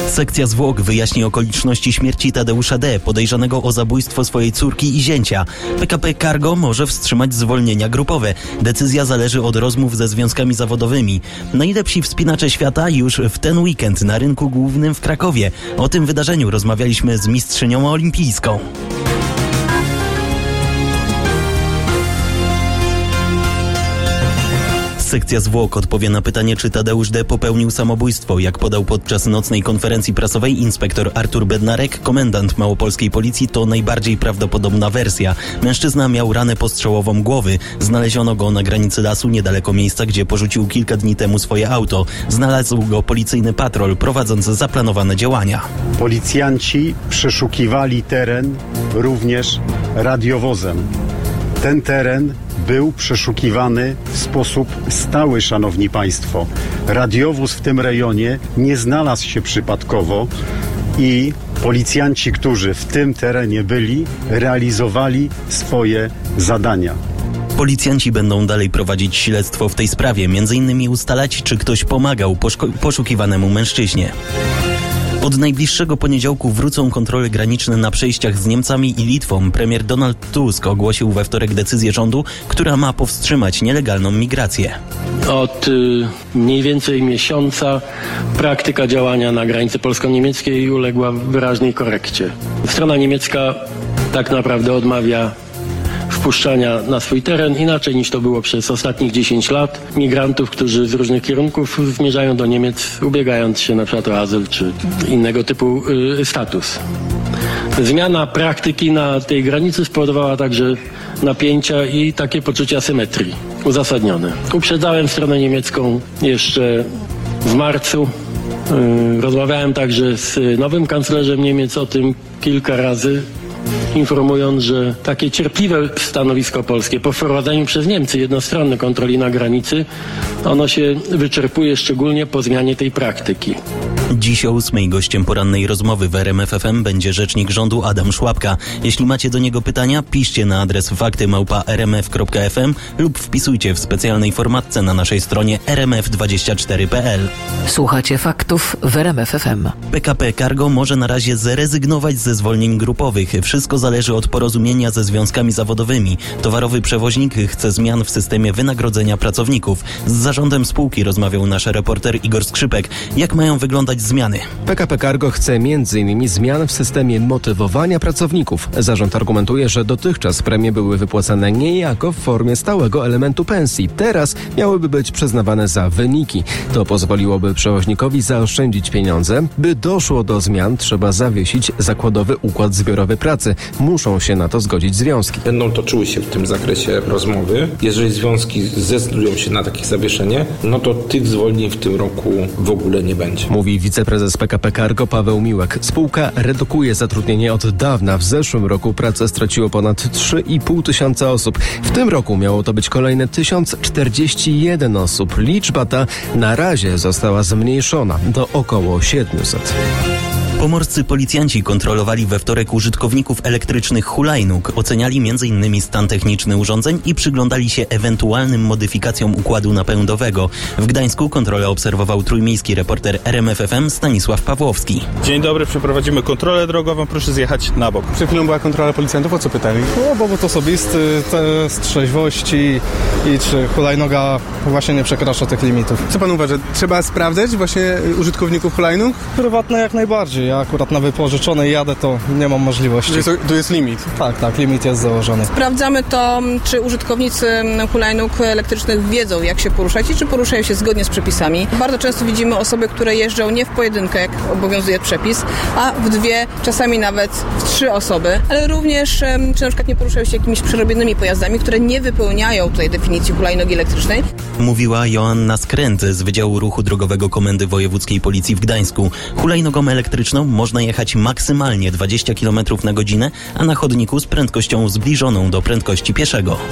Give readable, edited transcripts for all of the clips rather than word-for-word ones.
Sekcja zwłok wyjaśni okoliczności śmierci Tadeusza D., podejrzanego o zabójstwo swojej córki i zięcia. PKP Cargo może wstrzymać zwolnienia grupowe. Decyzja zależy od rozmów ze związkami zawodowymi. Najlepsi wspinacze świata już w ten weekend na rynku głównym w Krakowie. O tym wydarzeniu rozmawialiśmy z mistrzynią olimpijską. Sekcja zwłok odpowie na pytanie, czy Tadeusz D. popełnił samobójstwo. Jak podał podczas nocnej konferencji prasowej inspektor Artur Bednarek, komendant małopolskiej policji, to najbardziej prawdopodobna wersja. Mężczyzna miał ranę postrzałową głowy. Znaleziono go na granicy lasu niedaleko miejsca, gdzie porzucił kilka dni temu swoje auto. Znalazł go policyjny patrol, prowadząc zaplanowane działania. Policjanci przeszukiwali teren również radiowozem. Ten teren był przeszukiwany w sposób stały, szanowni państwo. Radiowóz w tym rejonie nie znalazł się przypadkowo i policjanci, którzy w tym terenie byli, realizowali swoje zadania. Policjanci będą dalej prowadzić śledztwo w tej sprawie, m.in. ustalać, czy ktoś pomagał poszukiwanemu mężczyźnie. Od najbliższego poniedziałku wrócą kontrole graniczne na przejściach z Niemcami i Litwą. Premier Donald Tusk ogłosił we wtorek decyzję rządu, która ma powstrzymać nielegalną migrację. Od mniej więcej miesiąca praktyka działania na granicy polsko-niemieckiej uległa wyraźnej korekcie. Strona niemiecka tak naprawdę odmawia wpuszczania na swój teren inaczej niż to było przez ostatnich 10 lat. Migrantów, którzy z różnych kierunków zmierzają do Niemiec, ubiegając się na przykład o azyl czy innego typu status. Zmiana praktyki na tej granicy spowodowała także napięcia i takie poczucie asymetrii uzasadnione. Uprzedzałem stronę niemiecką jeszcze w marcu. Rozmawiałem także z nowym kanclerzem Niemiec o tym kilka razy, informując, że takie cierpliwe stanowisko polskie po wprowadzeniu przez Niemcy jednostronnej kontroli na granicy, ono się wyczerpuje szczególnie po zmianie tej praktyki. Dziś o 8:00 gościem porannej rozmowy w RMF FM będzie rzecznik rządu Adam Szłapka. Jeśli macie do niego pytania, piszcie na adres fakty@rmf.fm lub wpisujcie w specjalnej formatce na naszej stronie rmf24.pl. Słuchacie faktów w RMF FM. PKP Cargo może na razie zrezygnować ze zwolnień grupowych. Wszystko zależy od porozumienia ze związkami zawodowymi. Towarowy przewoźnik chce zmian w systemie wynagrodzenia pracowników. Z zarządem spółki rozmawiał nasz reporter Igor Skrzypek. Jak mają wyglądać zmiany? PKP Cargo chce m.in. zmian w systemie motywowania pracowników. Zarząd argumentuje, że dotychczas premie były wypłacane niejako w formie stałego elementu pensji. Teraz miałyby być przyznawane za wyniki. To pozwoliłoby przewoźnikowi zaoszczędzić pieniądze. By doszło do zmian, trzeba zawiesić zakładowy układ zbiorowy pracy. Muszą się na to zgodzić związki. Będą toczyły się w tym zakresie rozmowy. Jeżeli związki zdecydują się na takie zawieszenie, no to tych zwolnień w tym roku w ogóle nie będzie. Mówi wiceprezes PKP Cargo Paweł Miłek. Spółka redukuje zatrudnienie od dawna. W zeszłym roku pracę straciło ponad 3,5 tysiąca osób. W tym roku miało to być kolejne 1041 osób. Liczba ta na razie została zmniejszona do około 700. Pomorscy policjanci kontrolowali we wtorek użytkowników elektrycznych hulajnóg. Oceniali m.in. stan techniczny urządzeń i przyglądali się ewentualnym modyfikacjom układu napędowego. W Gdańsku kontrolę obserwował trójmiejski reporter RMF FM Stanisław Pawłowski. Dzień dobry, przeprowadzimy kontrolę drogową, proszę zjechać na bok. Przed chwilą była kontrola policjantów, o co pytali? O dowód osobisty, test trzeźwości i czy hulajnoga właśnie nie przekracza tych limitów. Co pan uważa? Trzeba sprawdzać właśnie użytkowników hulajnóg? Prywatne jak najbardziej. Ja akurat na wypożyczonej jadę, to nie mam możliwości. Tu jest limit? Tak, limit jest założony. Sprawdzamy to, czy użytkownicy hulajnóg elektrycznych wiedzą, jak się poruszać i czy poruszają się zgodnie z przepisami. Bardzo często widzimy osoby, które jeżdżą nie w pojedynkę, jak obowiązuje przepis, a w 2, czasami nawet w 3 osoby, ale również czy na przykład nie poruszają się jakimiś przerobionymi pojazdami, które nie wypełniają tutaj definicji hulajnogi elektrycznej. Mówiła Joanna Skręt z Wydziału Ruchu Drogowego Komendy Wojewódzkiej Policji w Gdańsku. Hulajnogą elektryczną można jechać maksymalnie 20 km na godzinę, a na chodniku z prędkością zbliżoną do prędkości pieszego.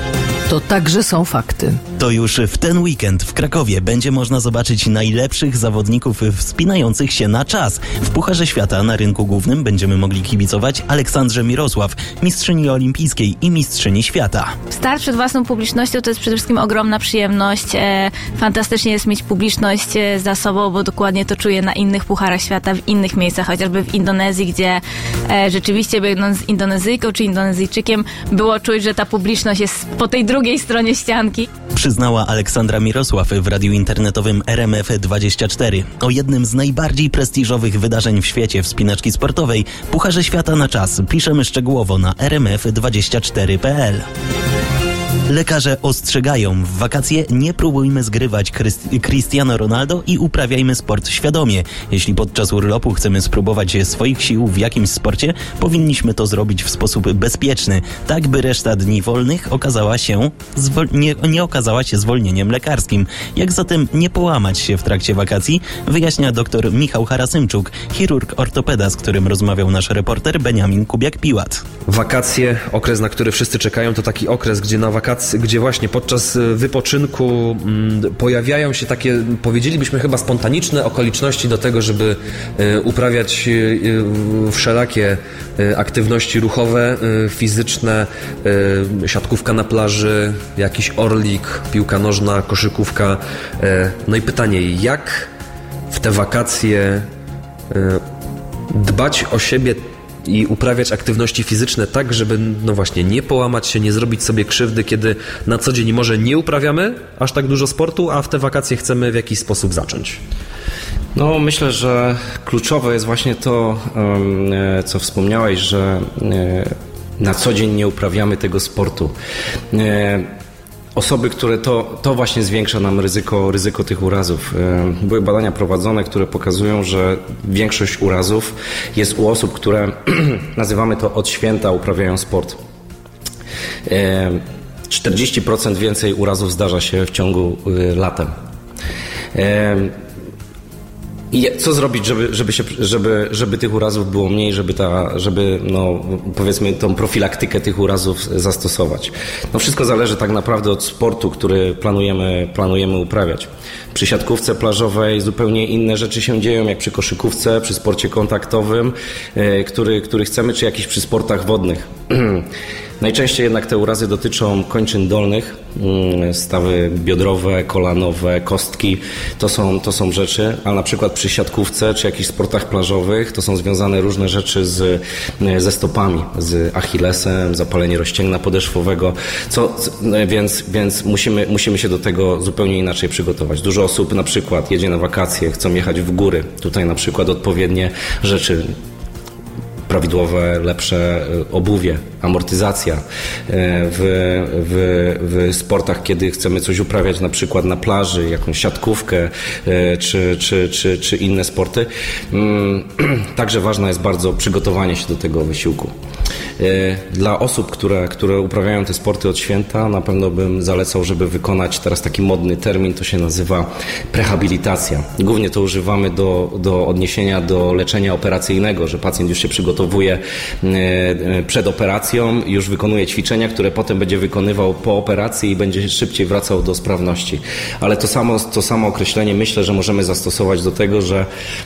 To także są fakty. To już w ten weekend w Krakowie będzie można zobaczyć najlepszych zawodników wspinających się na czas. W Pucharze Świata na rynku głównym będziemy mogli kibicować Aleksandrze Mirosław, mistrzyni olimpijskiej i mistrzyni świata. Start przed własną publicznością to jest przede wszystkim ogromna przyjemność. Fantastycznie jest mieć publiczność za sobą, bo dokładnie to czuję na innych Pucharach Świata, w innych miejscach, chociażby w Indonezji, gdzie rzeczywiście biegnąc z Indonezyjką czy Indonezyjczykiem było czuć, że ta publiczność jest po tej drugiej stronie ścianki. Przyznała Aleksandra Mirosław w radiu internetowym RMF24. O jednym z najbardziej prestiżowych wydarzeń w świecie wspinaczki sportowej, Pucharze Świata na czas, piszemy szczegółowo na rmf24.pl. Lekarze ostrzegają, w wakacje nie próbujmy zgrywać Cristiano Ronaldo i uprawiajmy sport świadomie. Jeśli podczas urlopu chcemy spróbować swoich sił w jakimś sporcie, powinniśmy to zrobić w sposób bezpieczny, tak by reszta dni wolnych nie okazała się zwolnieniem lekarskim. Jak zatem nie połamać się w trakcie wakacji, wyjaśnia dr Michał Harasymczuk, chirurg ortopeda, z którym rozmawiał nasz reporter Beniamin Kubiak-Piłat. Wakacje, okres, na który wszyscy czekają, to taki okres, gdzie właśnie podczas wypoczynku pojawiają się takie, powiedzielibyśmy chyba spontaniczne okoliczności do tego, żeby uprawiać wszelakie aktywności ruchowe, fizyczne, siatkówka na plaży, jakiś orlik, piłka nożna, koszykówka. No i pytanie, jak w te wakacje dbać o siebie i uprawiać aktywności fizyczne tak, żeby no właśnie nie połamać się, nie zrobić sobie krzywdy, kiedy na co dzień może nie uprawiamy aż tak dużo sportu, a w te wakacje chcemy w jakiś sposób zacząć. No myślę, że kluczowe jest właśnie to, co wspomniałeś, że na co dzień nie uprawiamy tego sportu. Osoby, które to właśnie zwiększa nam ryzyko tych urazów. Były badania prowadzone, które pokazują, że większość urazów jest u osób, które nazywamy to od święta uprawiają sport. 40% więcej urazów zdarza się w ciągu latem. I co zrobić, żeby tych urazów było mniej, żeby powiedzmy tą profilaktykę tych urazów zastosować? No wszystko zależy tak naprawdę od sportu, który planujemy uprawiać. Przy siatkówce plażowej zupełnie inne rzeczy się dzieją, jak przy koszykówce, przy sporcie kontaktowym, który chcemy, czy jakiś przy sportach wodnych. Najczęściej jednak te urazy dotyczą kończyn dolnych, stawy biodrowe, kolanowe, kostki, to są rzeczy, a na przykład przy siatkówce czy jakichś sportach plażowych to są związane różne rzeczy ze stopami, z achillesem, zapalenie rozcięgna podeszwowego, więc musimy się do tego zupełnie inaczej przygotować. Dużo osób na przykład jedzie na wakacje, chcą jechać w góry, tutaj na przykład odpowiednie rzeczy, prawidłowe, lepsze obuwie, amortyzacja. W sportach, kiedy chcemy coś uprawiać na przykład na plaży, jakąś siatkówkę czy inne sporty, także ważne jest bardzo przygotowanie się do tego wysiłku. Dla osób, które uprawiają te sporty od święta, na pewno bym zalecał, żeby wykonać teraz taki modny termin, to się nazywa prehabilitacja. Głównie to używamy do odniesienia do leczenia operacyjnego, że pacjent już się przygotowuje przed operacją, już wykonuje ćwiczenia, które potem będzie wykonywał po operacji i będzie szybciej wracał do sprawności. Ale to samo określenie myślę, że możemy zastosować do tego, że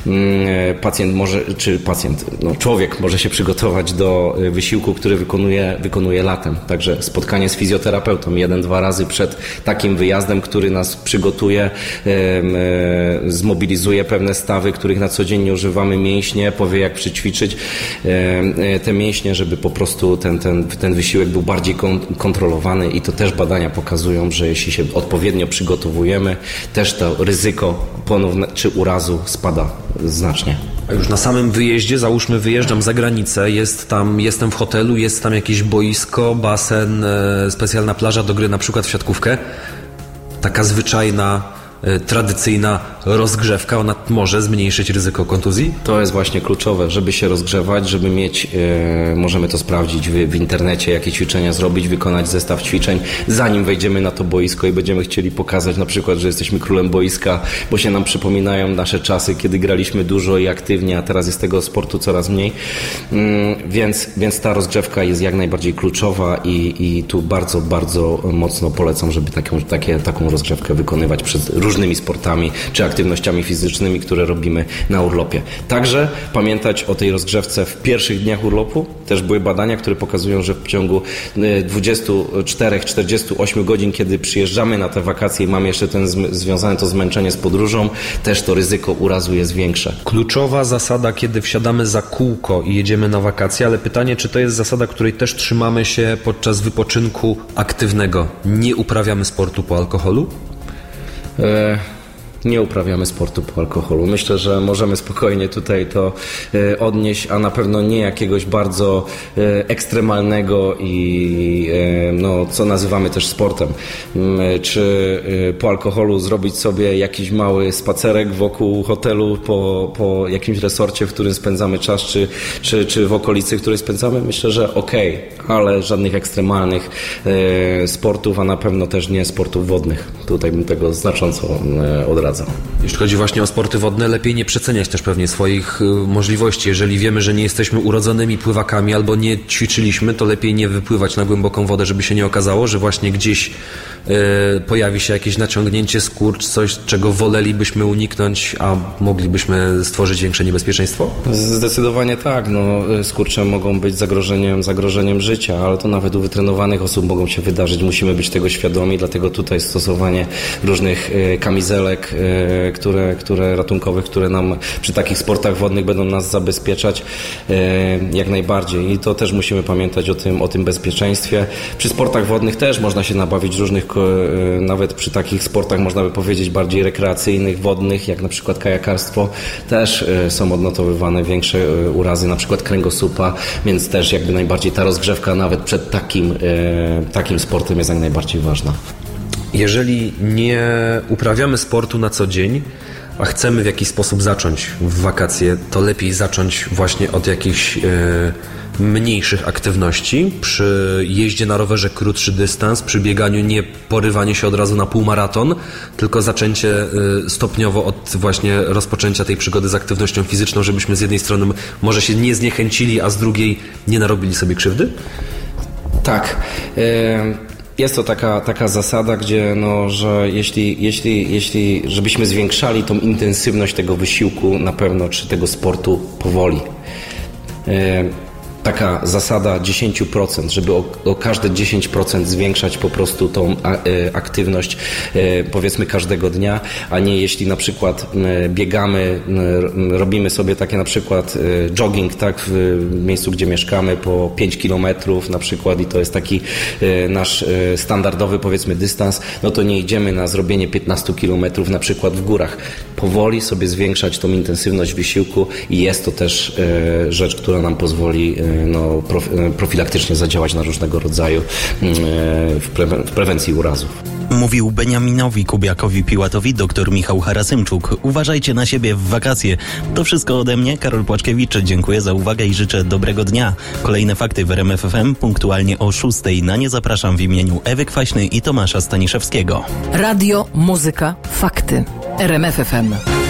człowiek może się przygotować do wysiłku, który wykonuje latem. Także spotkanie z fizjoterapeutą 1-2 razy przed takim wyjazdem, który nas przygotuje, zmobilizuje pewne stawy, których na co dzień nie używamy, mięśnie, powie jak przyćwiczyć te mięśnie, żeby po prostu ten wysiłek był bardziej kontrolowany i to też badania pokazują, że jeśli się odpowiednio przygotowujemy, też to ryzyko ponowne czy urazu spada znacznie. A już na samym wyjeździe, załóżmy wyjeżdżam za granicę, jestem w hotelu, jest tam jakieś boisko, basen, specjalna plaża do gry na przykład w siatkówkę, taka zwyczajna, tradycyjna rozgrzewka, ona może zmniejszyć ryzyko kontuzji? To jest właśnie kluczowe, żeby się rozgrzewać, żeby mieć, możemy to sprawdzić w internecie, jakie ćwiczenia zrobić, wykonać zestaw ćwiczeń, zanim wejdziemy na to boisko i będziemy chcieli pokazać na przykład, że jesteśmy królem boiska, bo się nam przypominają nasze czasy, kiedy graliśmy dużo i aktywnie, a teraz jest tego sportu coraz mniej. Więc ta rozgrzewka jest jak najbardziej kluczowa i tu bardzo, bardzo mocno polecam, żeby taką rozgrzewkę wykonywać przed różnymi sportami czy aktywnościami fizycznymi, które robimy na urlopie. Także pamiętać o tej rozgrzewce w pierwszych dniach urlopu. Też były badania, które pokazują, że w ciągu 24-48 godzin, kiedy przyjeżdżamy na te wakacje i mamy jeszcze związane to zmęczenie z podróżą, też to ryzyko urazu jest większe. Kluczowa zasada, kiedy wsiadamy za kółko i jedziemy na wakacje, ale pytanie, czy to jest zasada, której też trzymamy się podczas wypoczynku aktywnego? Nie uprawiamy sportu po alkoholu? Nie uprawiamy sportu po alkoholu. Myślę, że możemy spokojnie tutaj to odnieść, a na pewno nie jakiegoś bardzo ekstremalnego i co nazywamy też sportem. Czy po alkoholu zrobić sobie jakiś mały spacerek wokół hotelu po jakimś resorcie, w którym spędzamy czas, czy w okolicy, w której spędzamy? Myślę, że okej, ale żadnych ekstremalnych sportów, a na pewno też nie sportów wodnych. Tutaj bym tego znacząco odradzał. Jeśli chodzi właśnie o sporty wodne, lepiej nie przeceniać też pewnie swoich możliwości. Jeżeli wiemy, że nie jesteśmy urodzonymi pływakami albo nie ćwiczyliśmy, to lepiej nie wypływać na głęboką wodę, żeby się nie okazało, że właśnie gdzieś pojawi się jakieś naciągnięcie, skurcz, coś, czego wolelibyśmy uniknąć, a moglibyśmy stworzyć większe niebezpieczeństwo? Zdecydowanie tak. Skurcze mogą być zagrożeniem życia, ale to nawet u wytrenowanych osób mogą się wydarzyć. Musimy być tego świadomi, dlatego tutaj stosowanie różnych kamizelek, ratunkowych, które nam przy takich sportach wodnych będą nas zabezpieczać jak najbardziej. I to też musimy pamiętać o tym bezpieczeństwie. Przy sportach wodnych też można się nabawić różnych, nawet przy takich sportach można by powiedzieć bardziej rekreacyjnych, wodnych, jak na przykład kajakarstwo, też są odnotowywane większe urazy, na przykład kręgosłupa, więc też jakby najbardziej ta rozgrzewka nawet przed takim sportem jest jak najbardziej ważna. Jeżeli nie uprawiamy sportu na co dzień, a chcemy w jakiś sposób zacząć w wakacje, to lepiej zacząć właśnie od jakichś mniejszych aktywności. Przy jeździe na rowerze krótszy dystans, przy bieganiu nie porywanie się od razu na półmaraton, tylko zaczęcie stopniowo od właśnie rozpoczęcia tej przygody z aktywnością fizyczną, żebyśmy z jednej strony może się nie zniechęcili, a z drugiej nie narobili sobie krzywdy? Tak. Jest to taka zasada, gdzie że jeśli żebyśmy zwiększali tą intensywność tego wysiłku na pewno, czy tego sportu powoli. Taka zasada 10%, żeby o każde 10% zwiększać po prostu tą aktywność, powiedzmy każdego dnia, a nie jeśli na przykład biegamy, robimy sobie takie na przykład jogging, tak, w miejscu, gdzie mieszkamy po 5 kilometrów na przykład i to jest taki nasz standardowy, powiedzmy, dystans, no to nie idziemy na zrobienie 15 kilometrów na przykład w górach. Powoli sobie zwiększać tą intensywność wysiłku i jest to też rzecz, która nam pozwoli profilaktycznie zadziałać na różnego rodzaju w prewencji urazów. Mówił Beniaminowi Kubiakowi Piłatowi dr Michał Harasymczuk. Uważajcie na siebie w wakacje. To wszystko ode mnie, Karol Płaczkiewicz. Dziękuję za uwagę i życzę dobrego dnia. Kolejne fakty w RMF FM punktualnie o 6:00. Na nie zapraszam w imieniu Ewy Kwaśny i Tomasza Staniszewskiego. Radio, muzyka, fakty. RMF FM.